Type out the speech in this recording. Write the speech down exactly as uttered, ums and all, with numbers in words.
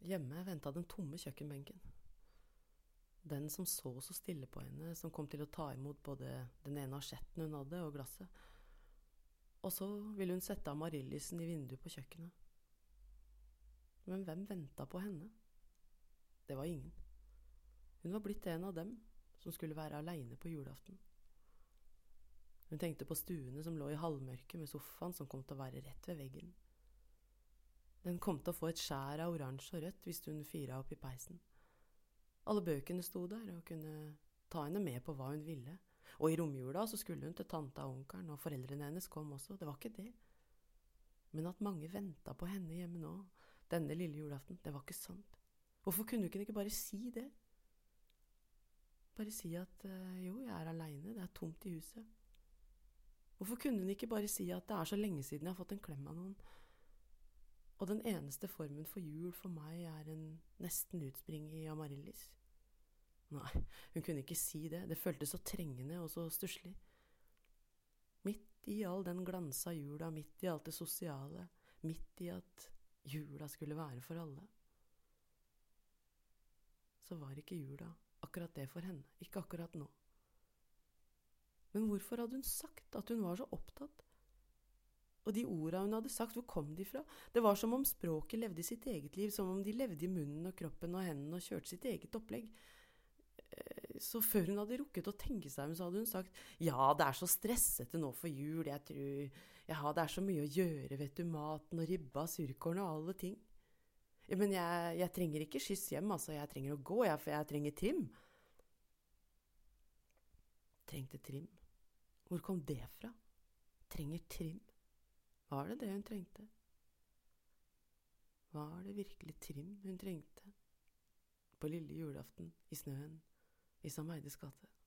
Hjemme ventet den tomme kjøkkenbenken. Den som så så stille på henne, som kom til å ta imot både den ene asjetten hun hadde og glasset. Og så ville hun sette amarillisen i vinduet på kjøkkenet. Men hvem ventet på henne? Det var ingen. Hun var blitt en av dem som skulle være alene på julaften. Hun tenkte på stuene som lå i halvmørket med sofaen som kom til å være rett ved veggen. Den kom til å få et skjær av oransje og rødt hvis hun fyret opp i peisen. Alle bøkene sto der og kunne ta henne med på hva hun ville. Og i romjula så skulle hun til tante og onkelen, og foreldrene hennes kom også. Det var ikke det. Men at mange ventet på henne hjemme nå, denne lille julaften, det var ikke sant. Hvorfor kunne hun ikke bare si det? Bare si at jo, jeg er alene, det er tomt i huset. Hvorfor kunne hun ikke bare si at det er så lenge siden jeg har fått en klem av noen? Og den eneste formen for jul for meg er en nesten utspring i amaryllis. Nei, hun kunne ikke si det. Det føltes så trengende og så stusslig. Midt i all den glansa jula, midt i alt det sosiale, midt i at jula skulle være for alle. Så var ikke jula akkurat det for henne, ikke akkurat nå. Men hvorfor hadde hun sagt at hun var så opptatt? Og de ordene hun hadde sagt, hvor kom de fra? Det var som om språket levde sitt eget liv, som om de levde i munnen og kroppen og hendene og kjørte sitt eget opplegg. Så før hun hadde rukket å tenke seg om, så hadde hun sagt, ja, det er så stressete nå for jul, jeg tror, ja, det er så mye å gjøre, vet du, maten og ribba, surkorn og alle ting. Ja, men jeg, jeg trenger ikke skyss hjem, altså, jeg trenger å gå, jeg, for jeg trenger trim. Trengte trim? Hvor kom det fra? Trenger trim? Var det det hun trengte? Var det virkelig trim hun trengte? På lille julaften, i snøen, i Sam Eides gate.